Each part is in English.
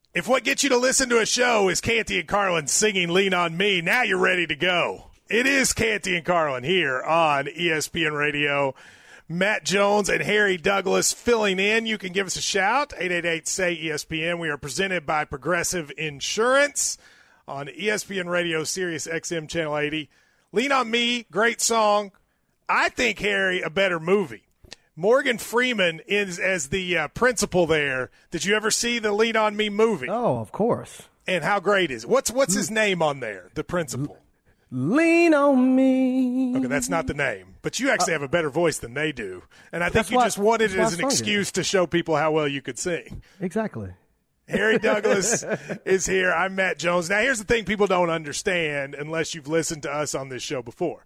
If what gets you to listen to a show is Canty and Carlin singing Lean on Me, now you're ready to go. It is Canty and Carlin here on ESPN Radio. Matt Jones and Harry Douglas filling in. You can give us a shout, 888-SAY-ESPN. We are presented by Progressive Insurance on ESPN Radio, Sirius XM Channel 80. Lean on Me, great song. I think, Harry, a better movie. Morgan Freeman is as the principal there. Did you ever see the Lean on Me movie? Oh, of course. And how great is it? What's his name on there, the principal? Lean on me. Okay, that's not the name. But you actually have a better voice than they do. And I think you just wanted it as an excuse to show people how well you could sing. Exactly. Harry Douglas is here. I'm Matt Jones. Now, here's the thing people don't understand unless you've listened to us on this show before.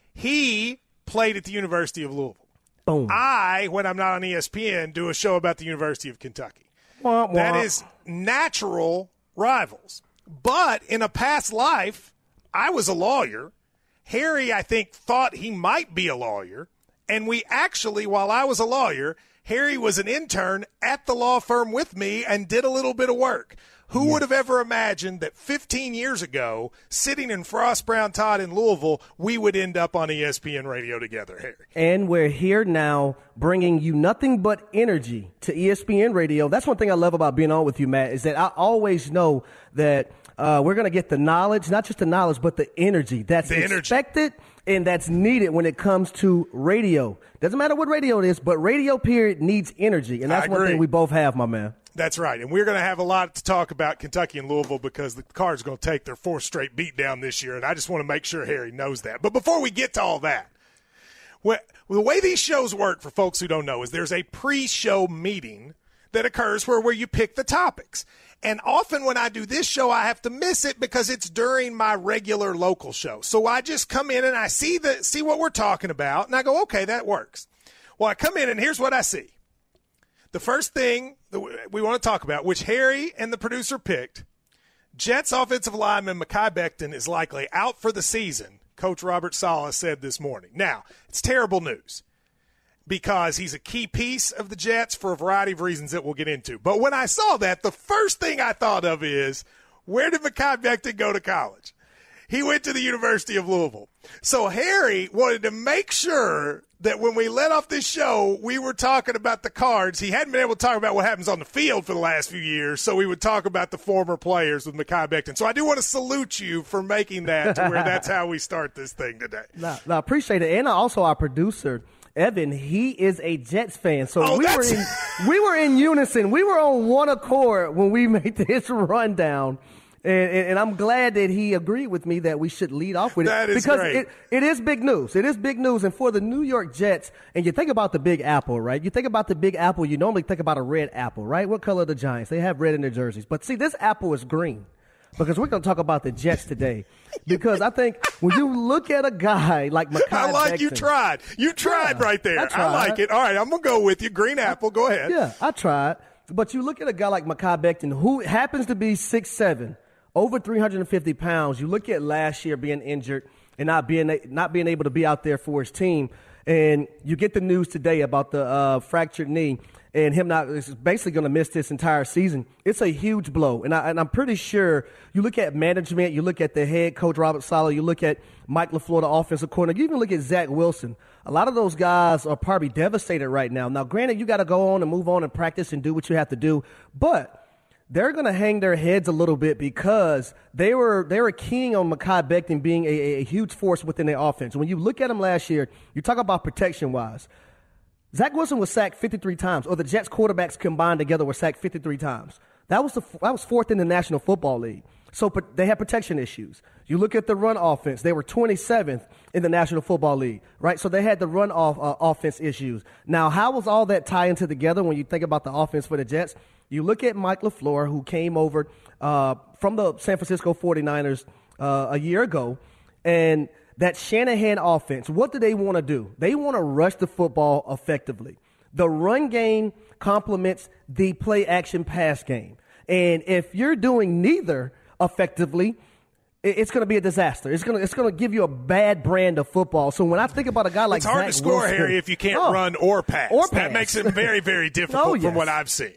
He played at the University of Louisville. Boom. I, when I'm not on ESPN, do a show about the University of Kentucky. Wah, wah. That is natural rivals. But in a past life, I was a lawyer. Harry, I think, thought he might be a lawyer. And we actually, while I was a lawyer, Harry was an intern at the law firm with me and did a little bit of work. Who would have ever imagined that 15 years ago, sitting in Frost Brown Todd in Louisville, we would end up on ESPN Radio together, Harry? And we're here now bringing you nothing but energy to ESPN Radio. That's one thing I love about being on with you, Matt, is that I always know that we're going to get the knowledge, not just the knowledge, but the energy that's expected and that's needed when it comes to radio. Doesn't matter what radio it is, but radio, period, needs energy. And that's one thing we both have, my man. That's right. And we're going to have a lot to talk about Kentucky and Louisville because the Cards are going to take their fourth straight beatdown this year, and I just want to make sure Harry knows that. But before we get to all that, the way these shows work, for folks who don't know, is there's a pre-show meeting that occurs where you pick the topics. And often when I do this show, I have to miss it because it's during my regular local show. So I just come in and I see what we're talking about, and I go, okay, that works. Well, I come in and here's what I see. The first thing that we want to talk about, which Harry and the producer picked, Jets offensive lineman Mekhi Becton is likely out for the season, Coach Robert Saleh said this morning. Now, it's terrible news because he's a key piece of the Jets for a variety of reasons that we'll get into. But when I saw that, the first thing I thought of is, where did Mekhi Becton go to college? He went to the University of Louisville. So Harry wanted to make sure that when we let off this show, we were talking about the Cards. He hadn't been able to talk about what happens on the field for the last few years, so we would talk about the former players with Mekhi Becton. So I do want to salute you for making that to where that's how we start this thing today. No, I appreciate it. And also our producer, Evan, he is a Jets fan. So we were in unison. We were on one accord when we made this rundown. And I'm glad that he agreed with me that we should lead off with it. That is because great. It is big news. It is big news. And for the New York Jets, and you think about the Big Apple, right? You think about the Big Apple, you normally think about a red apple, right? What color are the Giants? They have red in their jerseys. But see, this apple is green because we're going to talk about the Jets today. Because I think when you look at a guy like Mekhi I like Becton, you tried. You tried right there. I like it. All right, I'm going to go with you. Green apple. Go ahead. Yeah, I tried. But you look at a guy like Mekhi Becton, who happens to be 6'7", over 350 pounds. You look at last year being injured and not being able to be out there for his team. And you get the news today about the fractured knee and him is basically going to miss this entire season. It's a huge blow. And I'm pretty sure you look at management, you look at the head coach, Robert Saleh, you look at Mike LaFleur, the offensive coordinator, you even look at Zach Wilson. A lot of those guys are probably devastated right now. Now, granted, you got to go on and move on and practice and do what you have to do. But they're going to hang their heads a little bit because they were keying on Mekhi Becton being a huge force within their offense. When you look at him last year, you talk about protection-wise. Zach Wilson was sacked 53 times, or the Jets quarterbacks combined together were sacked 53 times. That was fourth in the National Football League. So they had protection issues. You look at the run offense. They were 27th in the National Football League, right? So they had the run offense issues. Now, how was all that tying together when you think about the offense for the Jets? You look at Mike LaFleur, who came over from the San Francisco 49ers a year ago, and that Shanahan offense, what do they want to do? They want to rush the football effectively. The run game complements the play-action pass game. And if you're doing neither effectively, it's going to be a disaster. It's going to give you a bad brand of football. So when I think about a guy like Zach Wilson, it's hard to score, Harry, if you can't run or pass. That makes it very, very difficult from what I've seen.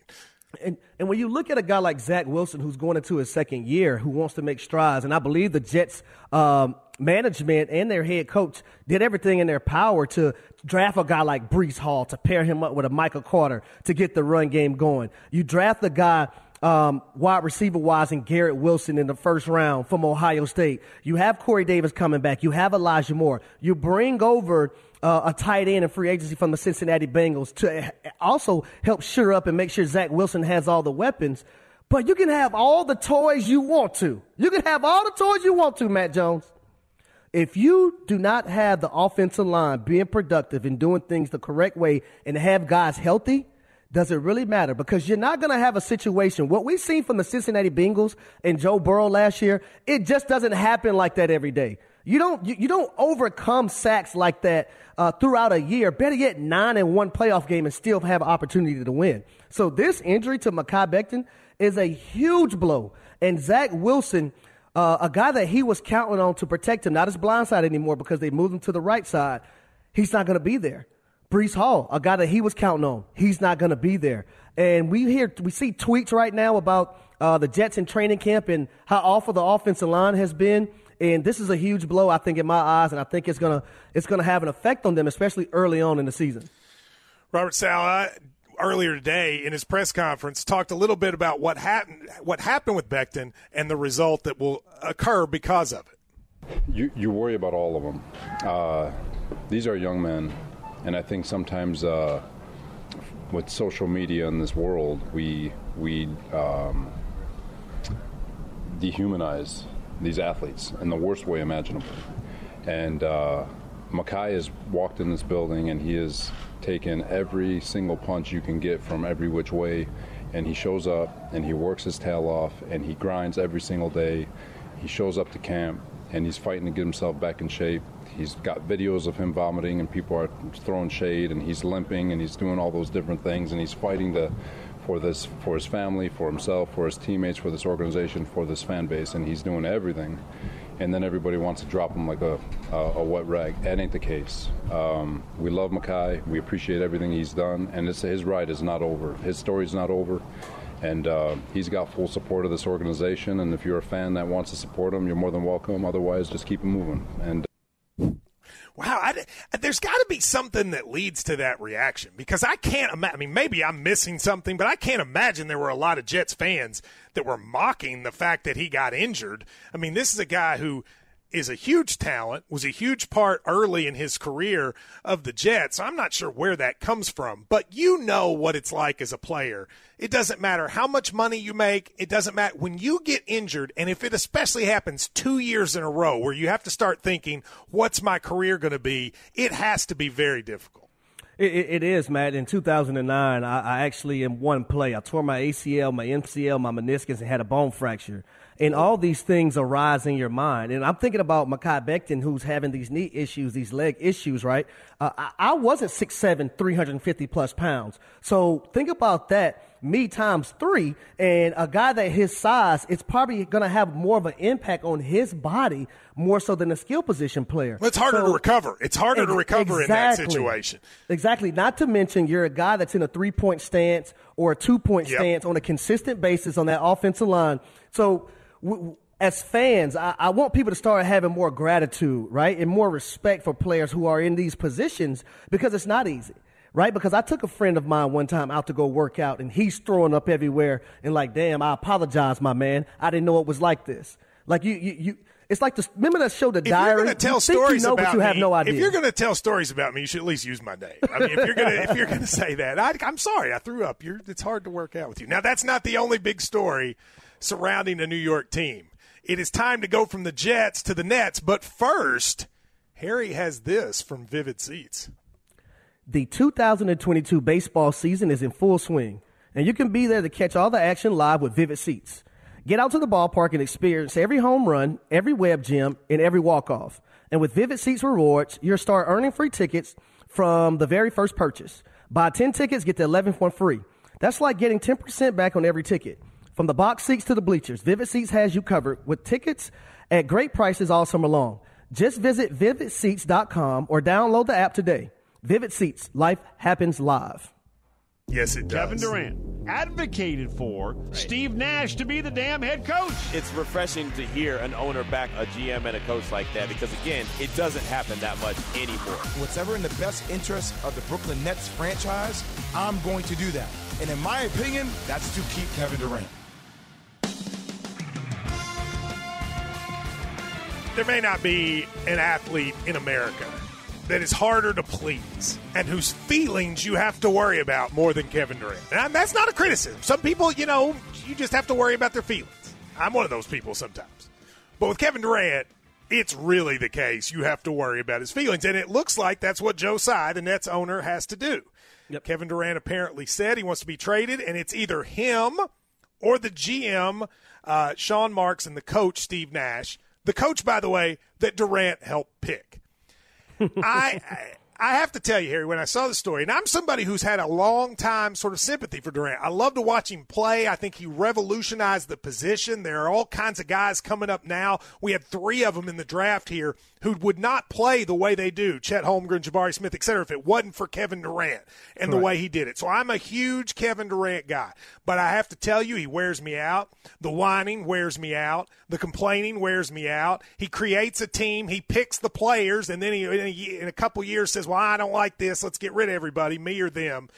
And when you look at a guy like Zach Wilson, who's going into his second year, who wants to make strides, and I believe the Jets management and their head coach did everything in their power to draft a guy like Breece Hall, to pair him up with a Michael Carter to get the run game going. You draft the guy wide receiver-wise in Garrett Wilson in the first round from Ohio State. You have Corey Davis coming back. You have Elijah Moore. You bring over a tight end in free agency from the Cincinnati Bengals to also help shore up and make sure Zach Wilson has all the weapons. But you can have all the toys you want to. You can have all the toys you want to, Matt Jones. If you do not have the offensive line being productive and doing things the correct way and have guys healthy, does it really matter? Because you're not going to have a situation. What we've seen from the Cincinnati Bengals and Joe Burrow last year, it just doesn't happen like that every day. You don't overcome sacks like that throughout a year. Better yet, 9-1 playoff game and still have an opportunity to win. So this injury to Mekhi Becton is a huge blow. And Zach Wilson, a guy that he was counting on to protect him, not his blind side anymore because they moved him to the right side, he's not going to be there. Breece Hall, a guy that he was counting on, he's not going to be there. And we see tweets right now about the Jets in training camp and how awful the offensive line has been. And this is a huge blow, I think, in my eyes, and I think it's gonna have an effect on them, especially early on in the season. Robert Saleh, earlier today in his press conference, talked a little bit about what happened with Becton and the result that will occur because of it. You worry about all of them. These are young men, and I think sometimes with social media in this world, we dehumanize these athletes in the worst way imaginable. And Mekhi has walked in this building and he has taken every single punch you can get from every which way, and he shows up and he works his tail off and he grinds every single day. He shows up to camp and he's fighting to get himself back in shape. He's got videos of him vomiting and people are throwing shade, and he's limping and he's doing all those different things, and he's fighting for his family, for himself, for his teammates, for this organization, for this fan base, and he's doing everything. And then everybody wants to drop him like a wet rag. That ain't the case. We love Mekhi. We appreciate everything he's done, and his ride is not over. His story's not over, and he's got full support of this organization. And if you're a fan that wants to support him, you're more than welcome. Otherwise, just keep him moving. And wow, there's got to be something that leads to that reaction, because I can't imagine. I mean, maybe I'm missing something, but I can't imagine there were a lot of Jets fans that were mocking the fact that he got injured. I mean, this is a guy who is a huge talent, was a huge part early in his career of the Jets. I'm not sure where that comes from, but you know what it's like as a player. It doesn't matter how much money you make. It doesn't matter when you get injured, and if it especially happens 2 years in a row where you have to start thinking, what's my career going to be? It has to be very difficult. It is, Matt. In 2009, I actually, in one play, I tore my ACL, my MCL, my meniscus, and had a bone fracture. And all these things arise in your mind. And I'm thinking about Mekhi Becton, who's having these knee issues, these leg issues, right? I wasn't 6'7", 350-plus pounds. So think about that, me times 3, and a guy that his size, it's probably going to have more of an impact on his body more so than a skill position player. Well, it's harder to recover. It's harder to recover in that situation. Exactly. Not to mention you're a guy that's in a 3-point stance or a 2-point stance on a consistent basis on that offensive line. So as fans, I want people to start having more gratitude, right, and more respect for players who are in these positions, because it's not easy, right? Because I took a friend of mine one time out to go work out, and he's throwing up everywhere, and like, damn, I apologize, my man. I didn't know it was like this. Like you it's like remember that show, The Diary? If you're going to tell stories about but you have no idea. If you're going to tell stories about me, you should at least use my name. I mean, if you're going to say that, I'm sorry, I threw up. It's hard to work out with you. Now, that's not the only big story surrounding a New York team. It is time to go from the Jets to the Nets, but first, Harry has this from Vivid Seats. The 2022 baseball season is in full swing, and you can be there to catch all the action live with Vivid Seats. Get out to the ballpark and experience every home run, every web gem, and every walk-off. And with Vivid Seats Rewards, you'll start earning free tickets from the very first purchase. Buy 10 tickets, get the 11th one free. That's like getting 10% back on every ticket. From the box seats to the bleachers, Vivid Seats has you covered with tickets at great prices all summer long. Just visit vividseats.com or download the app today. Vivid Seats, life happens live. Yes, it does. Kevin Durant advocated for Steve Nash to be the damn head coach. It's refreshing to hear an owner back a GM and a coach like that because, again, it doesn't happen that much anymore. Whatever in the best interest of the Brooklyn Nets franchise, I'm going to do that. And in my opinion, that's to keep Kevin Durant. There may not be an athlete in America that is harder to please and whose feelings you have to worry about more than Kevin Durant. And that's not a criticism. Some people, you just have to worry about their feelings. I'm one of those people sometimes. But with Kevin Durant, it's really the case. You have to worry about his feelings. And it looks like that's what Joe Tsai, the Nets owner, has to do. Yep. Kevin Durant apparently said he wants to be traded, and it's either him or the GM, Sean Marks, and the coach, Steve Nash. The coach, by the way, that Durant helped pick. I have to tell you, Harry, when I saw the story, and I'm somebody who's had a long time sort of sympathy for Durant. I love to watch him play. I think he revolutionized the position. There are all kinds of guys coming up now. We had 3 of them in the draft here who would not play the way they do, Chet Holmgren, Jabari Smith, et cetera, if it wasn't for Kevin Durant and the way he did it. So I'm a huge Kevin Durant guy. But I have to tell you, he wears me out. The whining wears me out. The complaining wears me out. He creates a team. He picks the players, and then he in a couple years says, well, I don't like this. Let's get rid of everybody, me or them.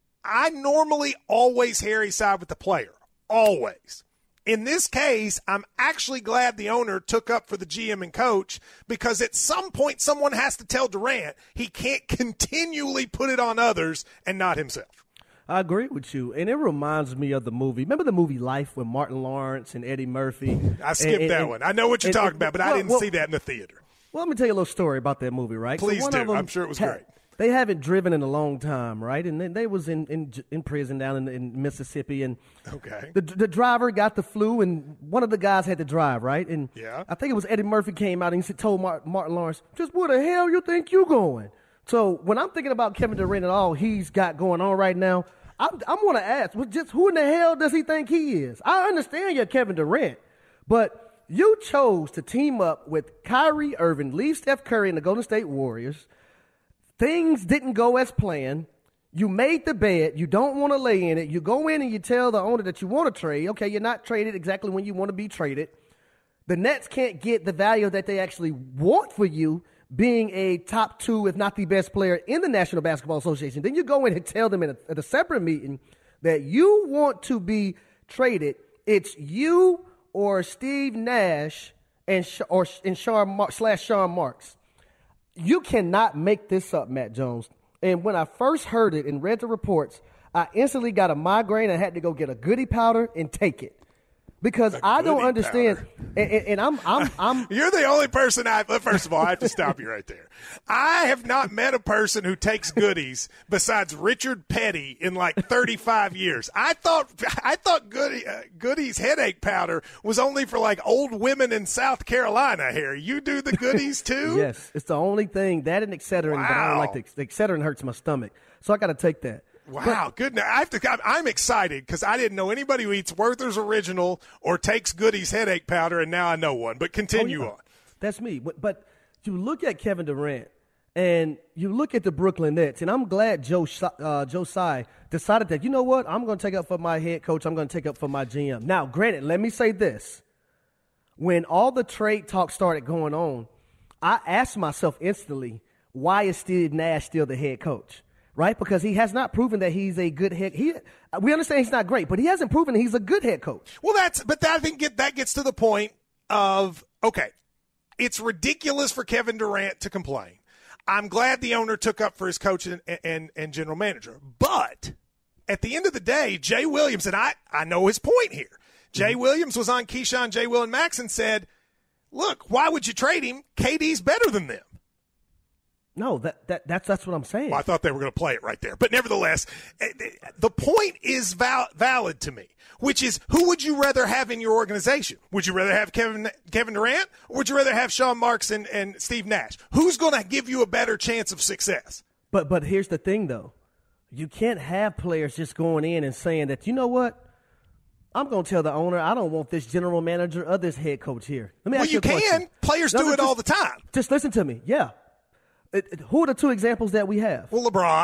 I normally always, Harry, side with the player. Always. In this case, I'm actually glad the owner took up for the GM and coach because at some point someone has to tell Durant he can't continually put it on others and not himself. I agree with you, and it reminds me of the movie. Remember the movie Life with Martin Lawrence and Eddie Murphy? I skipped that one. I know what you're talking about, but I didn't see that in the theater. Well, let me tell you a little story about that movie, right? Please do. I'm sure it was great. They haven't driven in a long time, right? And they was in prison down in Mississippi, and the driver got the flu, and one of the guys had to drive, right? And I think it was Eddie Murphy came out and he told Martin Lawrence, just where the hell you think you going? So when I'm thinking about Kevin Durant and all he's got going on right now, I'm going to ask, well, just who in the hell does he think he is? I understand you're Kevin Durant, but you chose to team up with Kyrie Irving, leave Steph Curry and the Golden State Warriors. Things didn't go as planned. You made the bed. You don't want to lay in it. You go in and you tell the owner that you want to trade. Okay, you're not traded exactly when you want to be traded. The Nets can't get the value that they actually want for you, being a top 2, if not the best player in the National Basketball Association. Then you go in and tell them at a separate meeting that you want to be traded. It's you or Steve Nash and Sean Marks. You cannot make this up, Matt Jones. And when I first heard it and read the reports, I instantly got a migraine and had to go get a goodie powder and take it. Because I don't understand, and I'm. You're the only person first of all, I have to stop you right there. I have not met a person who takes goodies besides Richard Petty in like 35 years. I thought Goody's headache powder was only for like old women in South Carolina. Here, you do the goodies too? Yes, it's the only thing that and Excedrin, but I don't like the Excedrin hurts my stomach, so I got to take that. Wow, good. I'm excited because I didn't know anybody who eats Werther's Original or takes Goody's headache powder, and now I know one. But continue on. That's me. But you look at Kevin Durant and you look at the Brooklyn Nets, and I'm glad Joe Tsai decided that, you know what, I'm going to take up for my head coach. I'm going to take up for my GM. Now, granted, let me say this. When all the trade talk started going on, I asked myself instantly, why is Steve Nash still the head coach? Right? Because he has not proven that he's a good head. We understand he's not great, but he hasn't proven that he's a good head coach. Well, I think that gets to the point of, okay, it's ridiculous for Kevin Durant to complain. I'm glad the owner took up for his coach and general manager. But at the end of the day, Jay Williams, and I know his point here. Jay Williams was on Keyshawn, J. Will, and Max and said, look, why would you trade him? KD's better than them. No, that's what I'm saying. Well, I thought they were going to play it right there. But nevertheless, the point is valid to me, which is who would you rather have in your organization? Would you rather have Kevin Durant, or would you rather have Sean Marks and Steve Nash? Who's going to give you a better chance of success? But here's the thing, though. You can't have players just going in and saying that, you know what? I'm going to tell the owner I don't want this general manager or this head coach here. Let me ask you a question. Can. Players do it all the time. Just listen to me. Yeah. Who are the 2 examples that we have? Well, LeBron.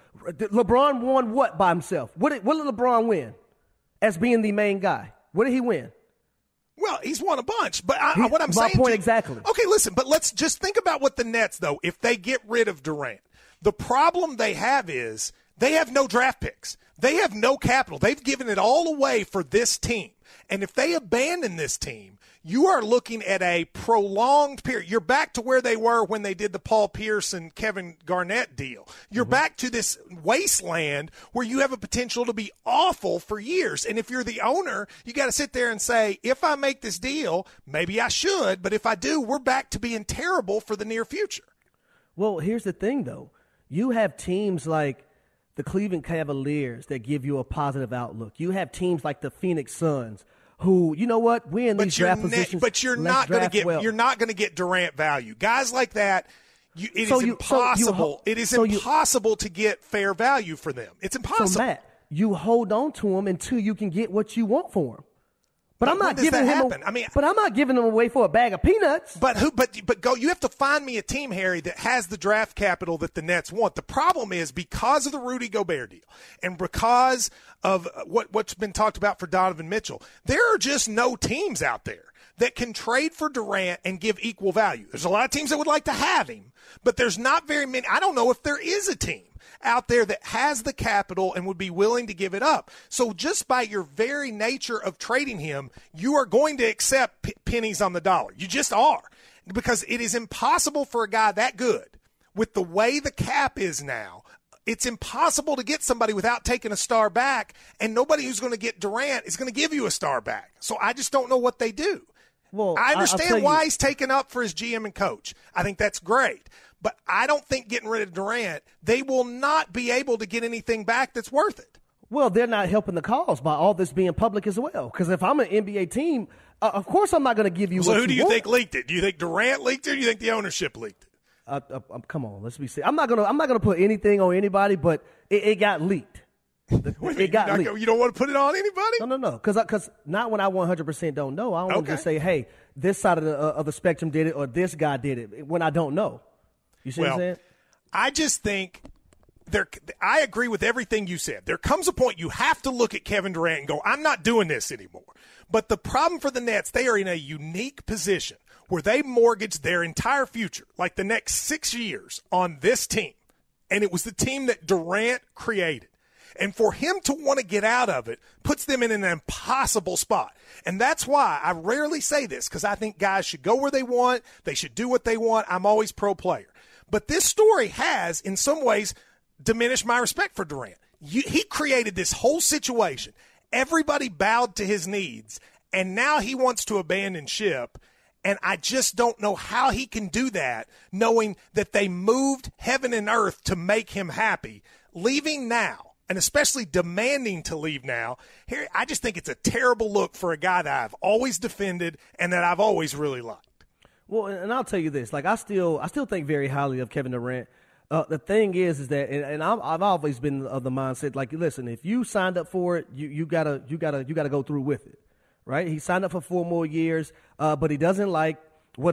LeBron won what by himself? What did LeBron win as being the main guy? What did he win? Well, he's won a bunch, but what I'm my saying. point exactly. Okay, listen, but let's just think about what the Nets, though, if they get rid of Durant. The problem they have is they have no draft picks. They have no capital. They've given it all away for this team. And if they abandon this team, you are looking at a prolonged period. You're back to where they were when they did the Paul Pierce and Kevin Garnett deal. You're back to this wasteland where you have a potential to be awful for years. And if you're the owner, you got to sit there and say, if I make this deal, maybe I should, but if I do, we're back to being terrible for the near future. Well, here's the thing, though. You have teams like the Cleveland Cavaliers that give you a positive outlook. You have teams like the Phoenix Suns who, you know what, we're in these draft positions. But you're not going to get Durant value. Guys like that, it is impossible. It is impossible to get fair value for them. It's impossible. So Matt, you hold on to them until you can get what you want for them. But I'm not giving him. But I'm not giving them away for a bag of peanuts. But go. You have to find me a team, Harry, that has the draft capital that the Nets want. The problem is because of the Rudy Gobert deal and because of what's been talked about for Donovan Mitchell, there are just no teams out there that can trade for Durant and give equal value. There's a lot of teams that would like to have him, but there's not very many. I don't know if there is a team out there that has the capital and would be willing to give it up. So just by your very nature of trading him, you are going to accept pennies on the dollar. You just are, because it is impossible for a guy that good with the way the cap is now. It's impossible to get somebody without taking a star back, and nobody who's going to get Durant is going to give you a star back. So I just don't know what they do. Well, I understand why he's taken up for his GM and coach. I think that's great. But I don't think getting rid of Durant, they will not be able to get anything back that's worth it. Well, they're not helping the cause by all this being public as well. Because if I'm an NBA team, of course I'm not going to give you what you want. So who do you think leaked it? Do you think Durant leaked it, or do you think the ownership leaked it? Come on, let's be serious. I'm not gonna put anything on anybody, but it got leaked. It got leaked. You don't want to put it on anybody? No. Because not when I 100% don't know. I don't want to just say, hey, this side of the spectrum did it or this guy did it when I don't know. You see what I'm saying? I just think I agree with everything you said. There comes a point you have to look at Kevin Durant and go, I'm not doing this anymore. But the problem for the Nets, they are in a unique position where they mortgaged their entire future, like the next 6 years, on this team. And it was the team that Durant created. And for him to want to get out of it puts them in an impossible spot. And that's why I rarely say this, because I think guys should go where they want. They should do what they want. I'm always pro player. But this story has, in some ways, diminished my respect for Durant. He created this whole situation. Everybody bowed to his needs, and now he wants to abandon ship. And I just don't know how he can do that, knowing that they moved heaven and earth to make him happy. Leaving now, and especially demanding to leave now, here I just think it's a terrible look for a guy that I've always defended and that I've always really liked. Well, and I'll tell you this: like I still think very highly of Kevin Durant. The thing is that, and I've always been of the mindset, like, listen, if you signed up for it, you gotta go through with it, right? He signed up for 4 more years, but he doesn't like what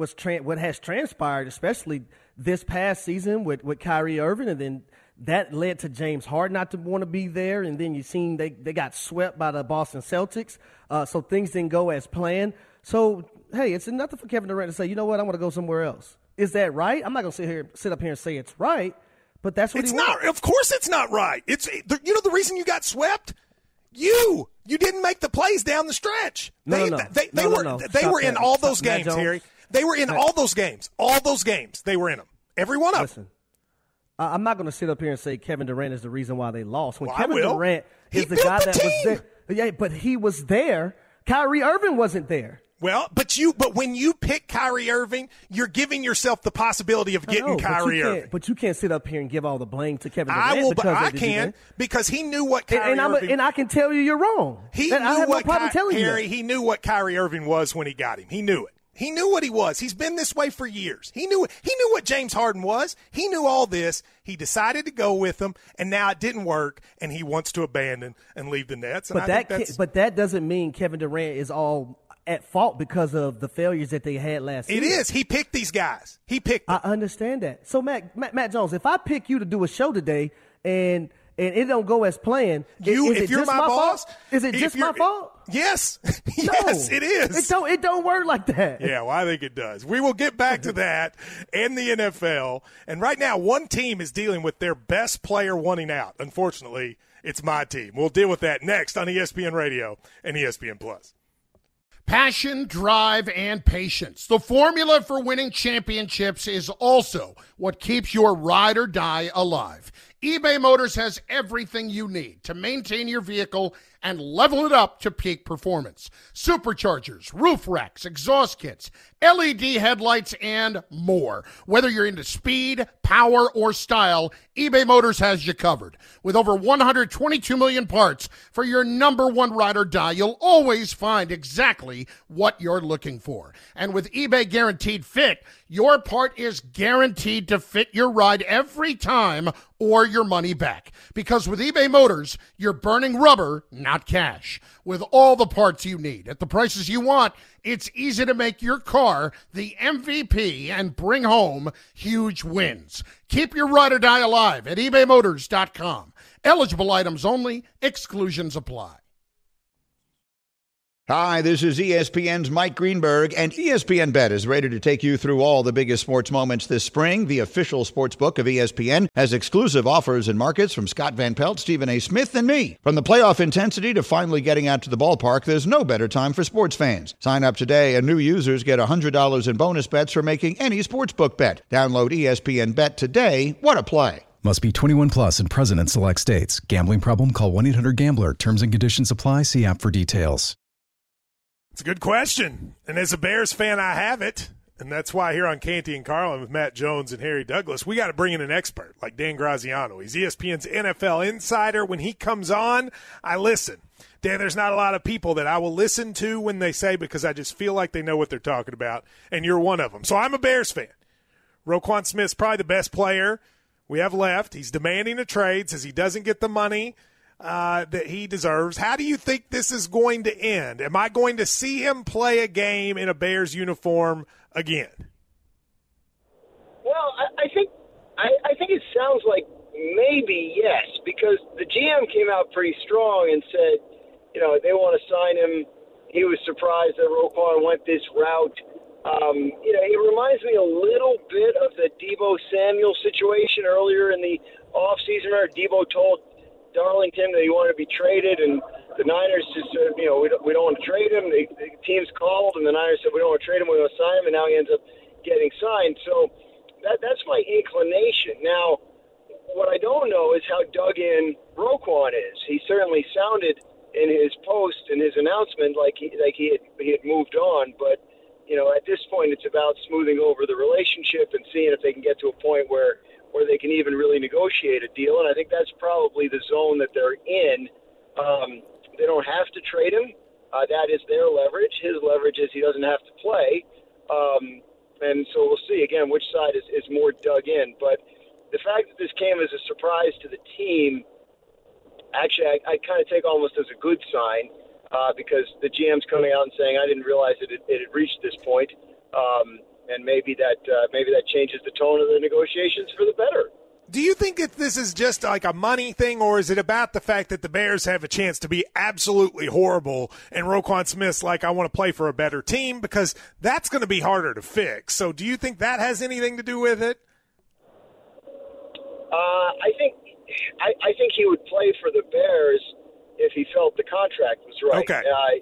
has transpired, especially this past season with Kyrie Irving, and then that led to James Harden not to want to be there, and then you seen they got swept by the Boston Celtics, so things didn't go as planned. So hey, it's nothing for Kevin Durant to say, you know what, I want to go somewhere else. Is that right? I'm not going to sit up here and say it's right, but that's what it's not. Of course it's not right. The reason you got swept? You didn't make the plays down the stretch. They were in all those games, Harry. They were in all those games. All those games, they were in them. Every one of them. I'm not going to sit up here and say Kevin Durant is the reason why they lost. When Kevin Durant is the guy that was there. Yeah, but he was there. Kyrie Irving wasn't there. Well, but when you pick Kyrie Irving, you're giving yourself the possibility of getting Kyrie Irving. But you can't sit up here and give all the blame to Kevin Durant. Because he knew what Kyrie Irving. And I can tell you're wrong. He knew what Kyrie Irving was when he got him. He knew it. He knew what he was. He's been this way for years. He knew what James Harden was. He knew all this. He decided to go with him, and now it didn't work, and he wants to abandon and leave the Nets. But that doesn't mean Kevin Durant is all at fault because of the failures that they had last season. It is. He picked these guys. He picked them. I understand that. So, Matt Jones, if I pick you to do a show today and it don't go as planned, if you're my boss, is it just my fault? Yes. No, Yes, it is. It don't work like that. Yeah, well, I think it does. We will get back to that and the NFL. And right now, one team is dealing with their best player wanting out. Unfortunately, it's my team. We'll deal with that next on ESPN Radio and ESPN Plus. Passion, drive, and patience. The formula for winning championships is also what keeps your ride or die alive. eBay Motors has everything you need to maintain your vehicle and level it up to peak performance. Superchargers, roof racks, exhaust kits, LED headlights, and more. Whether you're into speed, power, or style, eBay Motors has you covered. With over 122 million parts for your number one ride or die, you'll always find exactly what you're looking for. And with eBay Guaranteed Fit, your part is guaranteed to fit your ride every time or your money back. Because with eBay Motors, you're burning rubber, not cash. With all the parts you need at the prices you want, it's easy to make your car the MVP and bring home huge wins. Keep your ride or die alive at ebaymotors.com. Eligible items only. Exclusions apply. Hi, this is ESPN's Mike Greenberg, and ESPN Bet is ready to take you through all the biggest sports moments this spring. The official sports book of ESPN has exclusive offers and markets from Scott Van Pelt, Stephen A. Smith, and me. From the playoff intensity to finally getting out to the ballpark, there's no better time for sports fans. Sign up today, and new users get $100 in bonus bets for making any sportsbook bet. Download ESPN Bet today. What a play. Must be 21 plus and present in select states. Gambling problem? Call 1-800-GAMBLER. Terms and conditions apply. See app for details. It's a good question. And as a Bears fan, I have it. And that's why here on Canty and Carlin with Matt Jones and Harry Douglas, we got to bring in an expert like Dan Graziano. He's ESPN's NFL insider. When he comes on, I listen. Dan, there's not a lot of people that I will listen to when they say, because I just feel like they know what they're talking about, and you're one of them. So I'm a Bears fan. Roquan Smith's probably the best player we have left. He's demanding a trade, says he doesn't get the money that he deserves. How do you think this is going to end? Am I going to see him play a game in a Bears uniform again? Well, I think it sounds like maybe yes, because the GM came out pretty strong and said, you know, they want to sign him. He was surprised that Roquan went this route. You know, it reminds me a little bit of the Deebo Samuel situation earlier in the offseason. Remember, Deebo told Darlington that he wanted to be traded, and the Niners just said, you know, we don't want to trade him. The teams called, and the Niners said, we don't want to trade him, we want to sign him, and now he ends up getting signed. So that's my inclination. Now, what I don't know is how dug in Roquan is. He certainly sounded in his post, in his announcement, like he had moved on, but you know, at this point, it's about smoothing over the relationship and seeing if they can get to a point where they can even really negotiate a deal. And I think that's probably the zone that they're in. They don't have to trade him. That is their leverage. His leverage is he doesn't have to play. And so we'll see, again, which side is more dug in. But the fact that this came as a surprise to the team, actually, I kind of take almost as a good sign. Because the GM's coming out and saying, I didn't realize it had reached this point, and maybe that changes the tone of the negotiations for the better. Do you think that this is just like a money thing, or is it about the fact that the Bears have a chance to be absolutely horrible and Roquan Smith's like, I want to play for a better team? Because that's going to be harder to fix. So do you think that has anything to do with it? I think he would play for the Bears if he felt the contract was right. Okay.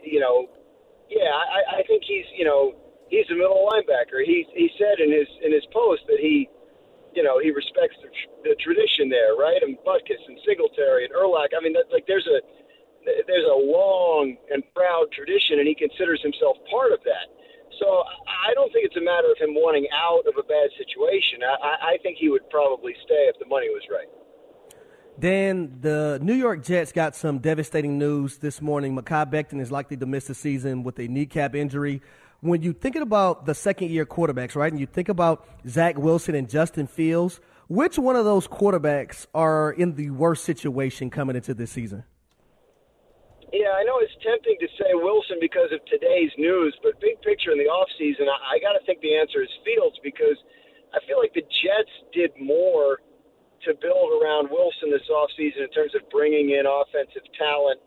I think he's a middle linebacker. He said in his post that he respects the tradition there, right? And Butkus and Singletary and Urlacher. I mean, that's like there's a long and proud tradition, and he considers himself part of that. So I don't think it's a matter of him wanting out of a bad situation. I think he would probably stay if the money was right. Dan, the New York Jets got some devastating news this morning. Mekhi Becton is likely to miss the season with a kneecap injury. When you're thinking about the second-year quarterbacks, right, and you think about Zach Wilson and Justin Fields, which one of those quarterbacks are in the worst situation coming into this season? Yeah, I know it's tempting to say Wilson because of today's news, but big picture in the offseason, I got to think the answer is Fields, because I feel like the Jets did more to build around Wilson this offseason in terms of bringing in offensive talent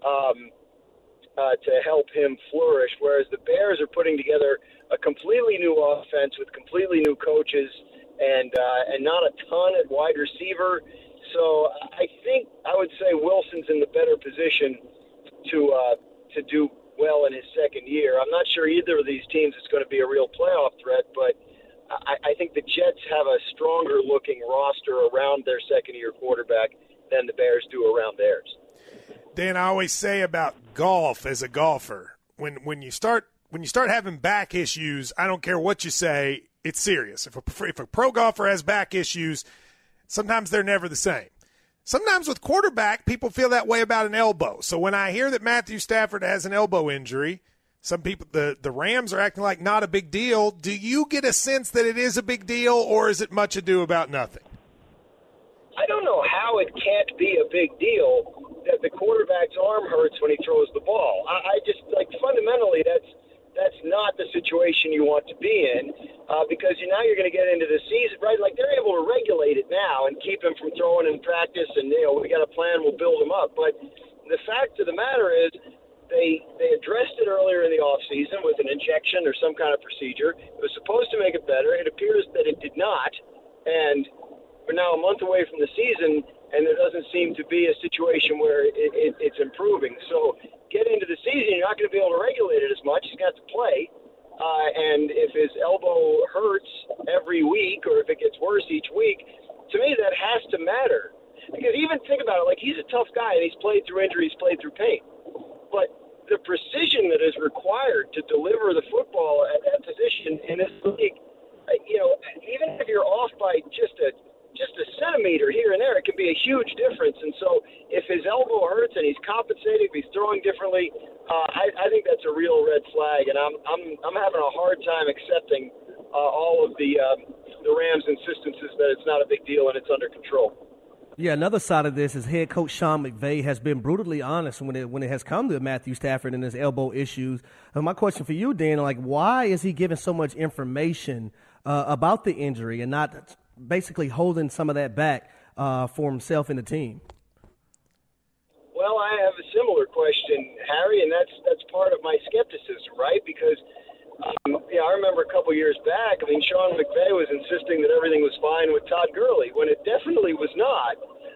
to help him flourish, whereas the Bears are putting together a completely new offense with completely new coaches and not a ton at wide receiver. So I think I would say Wilson's in the better position to do well in his second year. I'm not sure either of these teams is going to be a real playoff threat, but I think the Jets have a stronger-looking roster around their second-year quarterback than the Bears do around theirs. Dan, I always say about golf as a golfer, when you start having back issues, I don't care what you say, it's serious. If a pro golfer has back issues, sometimes they're never the same. Sometimes with quarterback, people feel that way about an elbow. So when I hear that Matthew Stafford has an elbow injury, some people, the Rams are acting like not a big deal. Do you get a sense that it is a big deal, or is it much ado about nothing? I don't know how it can't be a big deal that the quarterback's arm hurts when he throws the ball. I just, fundamentally, that's not the situation you want to be in because now you're going to get into the season, right? Like, they're able to regulate it now and keep him from throwing in practice and, we got a plan, we'll build him up. But the fact of the matter is they addressed it earlier in the offseason with an injection or some kind of procedure. It was supposed to make it better. It appears that it did not. And we're now a month away from the season, and there doesn't seem to be a situation where it's improving. So getting into the season, you're not going to be able to regulate it as much. He's got to play. And if his elbow hurts every week or if it gets worse each week, to me that has to matter. Because even think about it, like, he's a tough guy, and he's played through injuries, played through pain. But the precision that is required to deliver the football at that position in this league, even if you're off by just a centimeter here and there, it can be a huge difference. And so if his elbow hurts and he's compensating, if he's throwing differently, I think that's a real red flag. And I'm having a hard time accepting all of the Rams' insistences that it's not a big deal and it's under control. Yeah, another side of this is head coach Sean McVay has been brutally honest when it has come to Matthew Stafford and his elbow issues. My question for you, Dan, why is he giving so much information about the injury and not basically holding some of that back for himself and the team? Well, I have a similar question, Harry, and that's part of my skepticism, right? Because I remember a couple years back, Sean McVay was insisting that everything was fine with Todd Gurley when it definitely was not.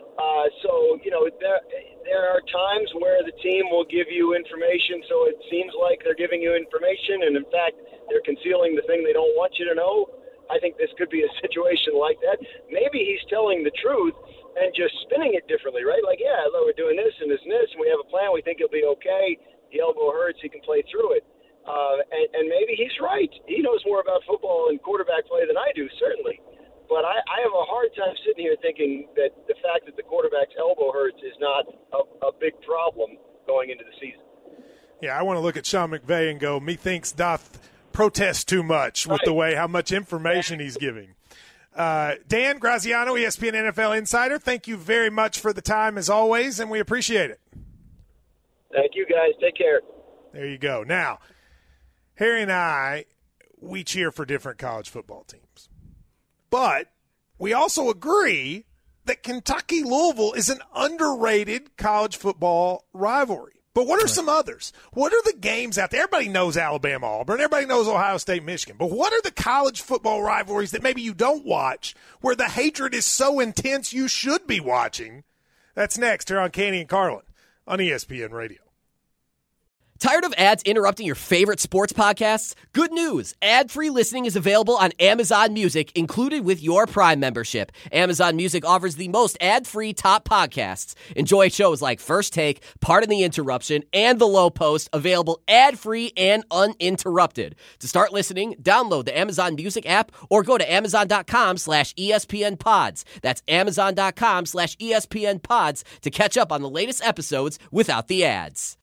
There are times where the team will give you information, so it seems like they're giving you information, and in fact, they're concealing the thing they don't want you to know. I think this could be a situation like that. Maybe he's telling the truth and just spinning it differently, right? Like, we're doing this and this and this, and we have a plan. We think he'll be okay. The elbow hurts. He can play through it. And maybe he's right. He knows more about football and quarterback play than I do, certainly. But I have a hard time sitting here thinking that the fact that the quarterback's elbow hurts is not a big problem going into the season. Yeah, I want to look at Sean McVay and go, methinks doth protest too much with the way how much information he's giving. Dan Graziano, ESPN NFL Insider, thank you very much for the time as always, and we appreciate it. Thank you, guys. Take care. There you go. Now, Harry and I, we cheer for different college football teams. But we also agree that Kentucky-Louisville is an underrated college football rivalry. But what are some others? What are the games out there? Everybody knows Alabama-Auburn. Everybody knows Ohio State-Michigan. But what are the college football rivalries that maybe you don't watch where the hatred is so intense you should be watching? That's next here on Canty and Carlin on ESPN Radio. Tired of ads interrupting your favorite sports podcasts? Good news. Ad-free listening is available on Amazon Music, included with your Prime membership. Amazon Music offers the most ad-free top podcasts. Enjoy shows like First Take, Pardon the Interruption, and The Low Post, available ad-free and uninterrupted. To start listening, download the Amazon Music app or go to amazon.com/ESPN Pods. That's amazon.com/ESPN Pods to catch up on the latest episodes without the ads.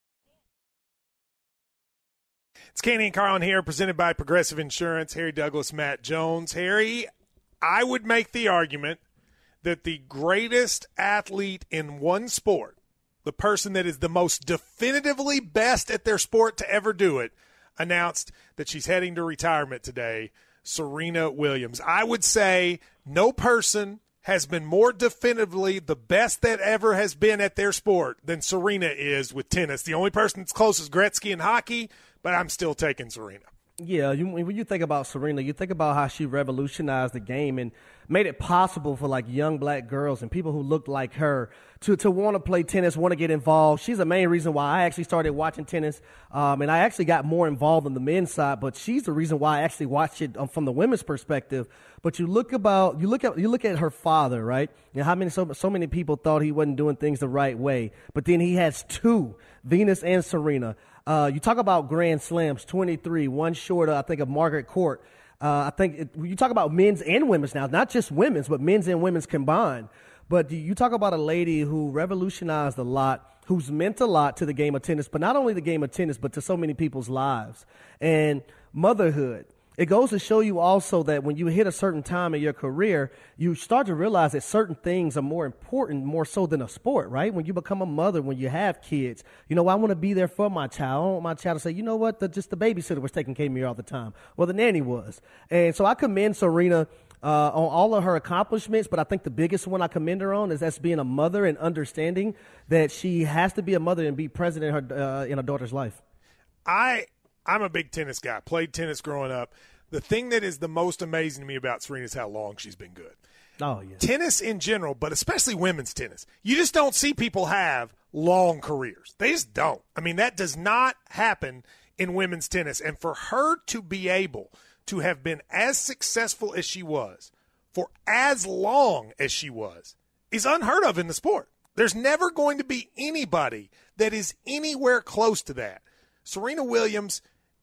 It's Canty and Carlin here, presented by Progressive Insurance. Harry Douglas, Matt Jones. Harry, I would make the argument that the greatest athlete in one sport, the person that is the most definitively best at their sport to ever do it, announced that she's heading to retirement today, Serena Williams. I would say no person has been more definitively the best that ever has been at their sport than Serena is with tennis. The only person that's close is Gretzky in hockey, but I'm still taking Serena. Yeah, when you think about Serena, you think about how she revolutionized the game and made it possible for like young black girls and people who looked like her to want to play tennis, want to get involved. She's the main reason why I actually started watching tennis, and I actually got more involved on the men's side. But she's the reason why I actually watched it from the women's perspective. But you look at her father, right? You know, so many people thought he wasn't doing things the right way, but then he has two, Venus and Serena. You talk about Grand Slams, 23, one short, I think, of Margaret Court. You talk about men's and women's now, not just women's, but men's and women's combined. But you talk about a lady who revolutionized a lot, who's meant a lot to the game of tennis, but not only the game of tennis, but to so many people's lives. And motherhood. It goes to show you also that when you hit a certain time in your career, you start to realize that certain things are more important, more so than a sport, right? When you become a mother, when you have kids, I want to be there for my child. I don't want my child to say, you know what, just the babysitter was taking care of me all the time. Well, the nanny was. And so I commend Serena on all of her accomplishments, but I think the biggest one I commend her on is that's being a mother and understanding that she has to be a mother and be present in her daughter's life. I'm a big tennis guy, played tennis growing up. The thing that is the most amazing to me about Serena is how long she's been good. Oh, yeah. Tennis in general, but especially women's tennis. You just don't see people have long careers. They just don't. I mean, that does not happen in women's tennis. And for her to be able to have been as successful as she was for as long as she was is unheard of in the sport. There's never going to be anybody that is anywhere close to that. Serena Williams,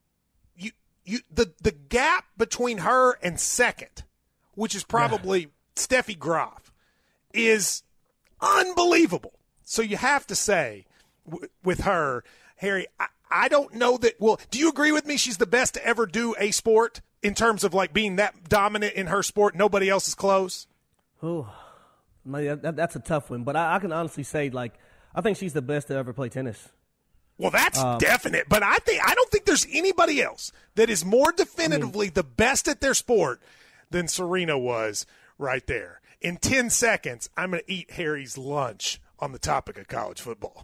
the gap between her and second, which is probably Steffi Graf, is unbelievable. So you have to say with her, Harry, I don't know that – well, do you agree with me she's the best to ever do a sport in terms of like being that dominant in her sport? Nobody else is close? Oh, that's a tough one. But I can honestly say, like, I think she's the best to ever play tennis. Well, that's definite, but I don't think there's anybody else that is more definitively the best at their sport than Serena was right there. In 10 seconds, I'm going to eat Harry's lunch on the topic of college football.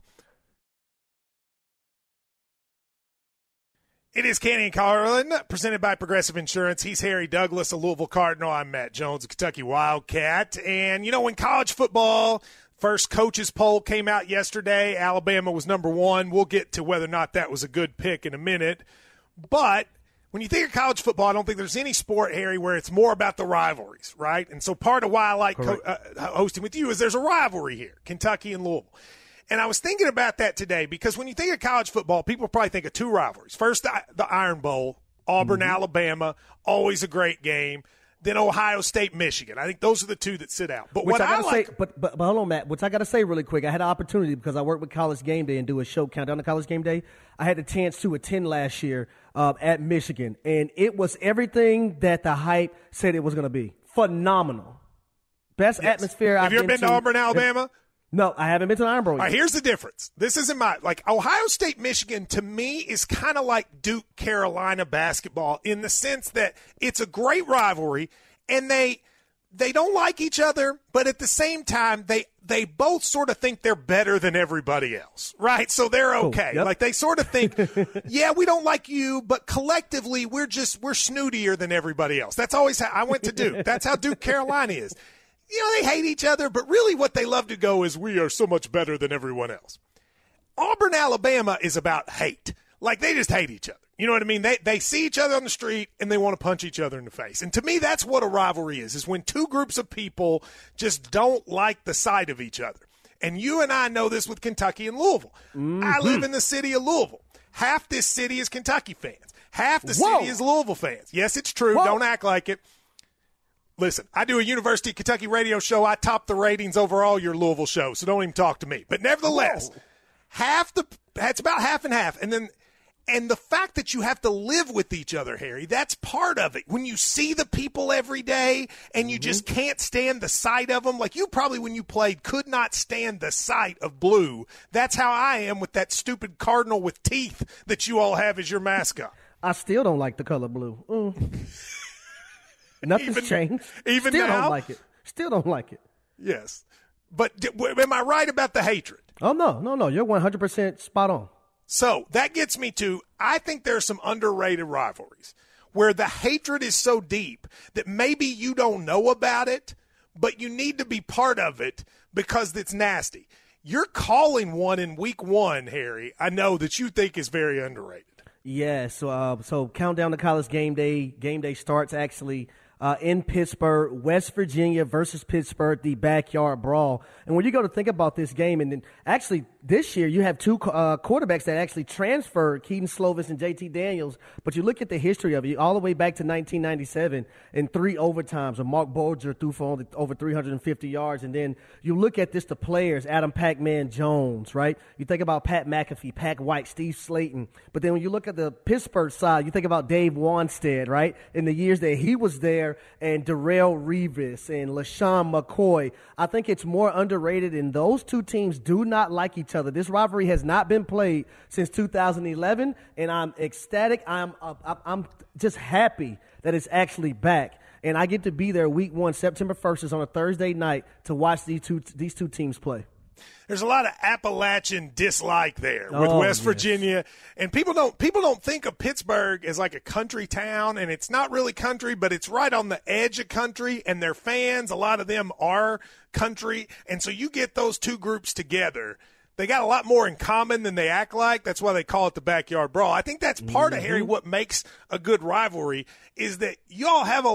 It is Canty and Carlin, presented by Progressive Insurance. He's Harry Douglas, a Louisville Cardinal. I'm Matt Jones, a Kentucky Wildcat. And, when college football – first coaches poll came out yesterday. Alabama was number one. We'll get to whether or not that was a good pick in a minute. But when you think of college football, I don't think there's any sport, Harry, where it's more about the rivalries, right? And so part of why I like hosting with you is there's a rivalry here, Kentucky and Louisville. And I was thinking about that today because when you think of college football, people probably think of two rivalries. First, the Iron Bowl, Auburn, Alabama, always a great game. Then Ohio State, Michigan. I think those are the two that sit out. But which what I like, say, but hold on, Matt. Which I got to say really quick. I had an opportunity because I worked with College Game Day and do a show countdown to College Game Day. I had the chance to attend last year at Michigan, and it was everything that the hype said it was going to be. Phenomenal, best atmosphere. Have you ever been to Auburn, Alabama? No, I haven't been to the Iron Bowl yet. All right, here's the difference. This isn't Ohio State, Michigan, to me, is kind of like Duke, Carolina basketball in the sense that it's a great rivalry, and they don't like each other, but at the same time, they both sort of think they're better than everybody else, right? So they're okay. Yep. Like they sort of think, yeah, we don't like you, but collectively, we're snootier than everybody else. That's always how I went to Duke. That's how Duke, Carolina is. They hate each other, but really what they love to go is we are so much better than everyone else. Auburn, Alabama is about hate. Like they just hate each other. You know what I mean? They see each other on the street and they want to punch each other in the face. And to me, that's what a rivalry is when two groups of people just don't like the sight of each other. And you and I know this with Kentucky and Louisville. Mm-hmm. I live in the city of Louisville. Half this city is Kentucky fans. Half the city is Louisville fans. Yes, it's true. Don't act like it. Listen, I do a University of Kentucky radio show. I top the ratings over all your Louisville shows, so don't even talk to me. But nevertheless, it's about half and half. And the fact that you have to live with each other, Harry, that's part of it. When you see the people every day and you just can't stand the sight of them, like you probably when you played could not stand the sight of blue. That's how I am with that stupid cardinal with teeth that you all have as your mascot. I still don't like the color blue. Nothing's changed. Even still now? Don't like it. Still don't like it. Yes. But am I right about the hatred? Oh, no. You're 100% spot on. So that gets me to, I think there's some underrated rivalries where the hatred is so deep that maybe you don't know about it, but you need to be part of it because it's nasty. You're calling one in week 1, Harry, I know that you think is very underrated. Yeah, so countdown to college game day. Game day starts actually in Pittsburgh, West Virginia versus Pittsburgh, the backyard brawl. And when you go to think about this game, and then actually this year you have two quarterbacks that actually transferred, Keaton Slovis and JT Daniels. But you look at the history of it, all the way back to 1997 in 3 overtimes, where Mark Bolger threw for over 350 yards. And then you look at the players, Adam Pac-Man Jones, right? You think about Pat McAfee, Pat White, Steve Slayton. But then when you look at the Pittsburgh side, you think about Dave Wanstead, right? In the years that he was there, and Darrelle Revis and LaShawn McCoy. I think it's more underrated, and those two teams do not like each other. This rivalry has not been played since 2011, and I'm ecstatic. I'm just happy that it's actually back, and I get to be there week 1, September 1st is on a Thursday night to watch these two teams play. There's a lot of Appalachian dislike there with West Virginia, and people don't think of Pittsburgh as like a country town, and it's not really country, but it's right on the edge of country, and their fans, a lot of them are country, and so you get those two groups together. They got a lot more in common than they act like. That's why they call it the backyard brawl. I think that's part of, Harry, what makes a good rivalry is that you all have a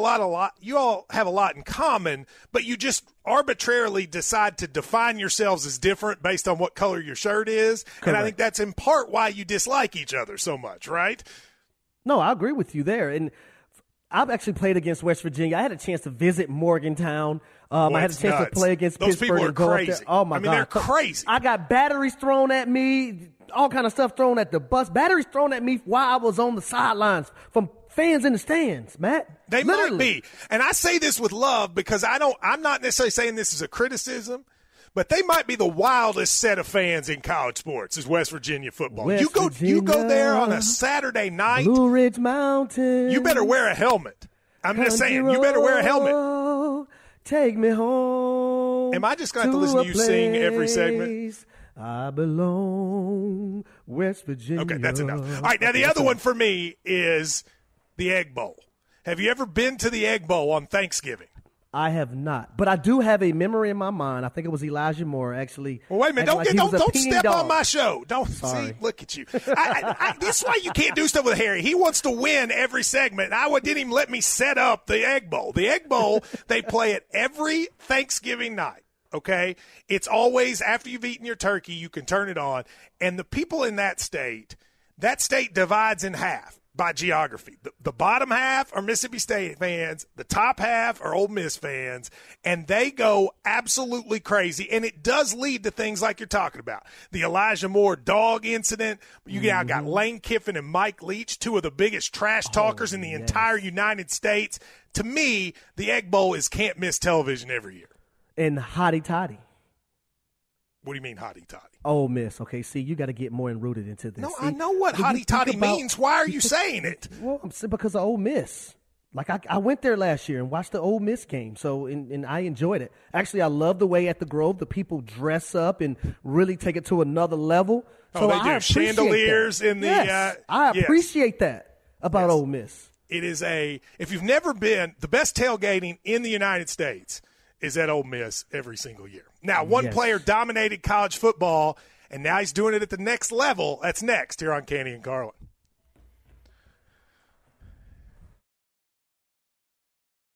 lot in common, but you just arbitrarily decide to define yourselves as different based on what color your shirt is. Correct. And I think that's in part why you dislike each other so much, right? No, I agree with you there. And I've actually played against West Virginia. I had a chance to visit Morgantown. I had a chance to play against Those Pittsburgh. People are and go crazy. Up there. Oh, my God. They're crazy. I got batteries thrown at me, all kind of stuff thrown at the bus. Batteries thrown at me while I was on the sidelines from fans in the stands, Matt. They Literally. might be. And I say this with love because I'm not necessarily saying this is a criticism, but they might be the wildest set of fans in college sports is West Virginia football. You go there on a Saturday night. Blue Ridge Mountain. You better wear a helmet. I'm just saying, you better wear a helmet. Take me home. Am I just going to have to listen to you sing every segment? I belong, West Virginia. Okay, that's enough. All right, now the other one for me is the Egg Bowl. Have you ever been to the Egg Bowl on Thanksgiving? I have not, but I do have a memory in my mind. I think it was Elijah Moore, actually. Well, wait a minute. Don't step dog. on my show. Don't see. Look at you. This is why you can't do stuff with Harry. He wants to win every segment. I didn't even let me set up the Egg Bowl. The Egg Bowl, they play it every Thanksgiving night. Okay? It's always after you've eaten your turkey, you can turn it on. And the people in that state divides in half by geography. The bottom half are Mississippi State fans. The top half are Ole Miss fans. And they go absolutely crazy. And it does lead to things like you're talking about. The Elijah Moore dog incident. You now got Lane Kiffin and Mike Leach, two of the biggest trash talkers in the entire United States. To me, the Egg Bowl is can't-miss television every year. And Hotty Toddy. What do you mean Hotty Toddy? Ole Miss. Okay, see, you got to get more rooted into this. No, see, I know what Hotty Toddy means. Why are you saying it? Well, I'm saying because of Ole Miss. Like, I went there last year and watched the Ole Miss game, so and I enjoyed it. Actually, I love the way at the Grove the people dress up and really take it to another level. So they do chandeliers that. in the I appreciate that about Ole Miss. It is if you've never been, the best tailgating in the United States is at Ole Miss every single year. Now, one player dominated college football, and now he's doing it at the next level. That's next here on Canty and Carlin.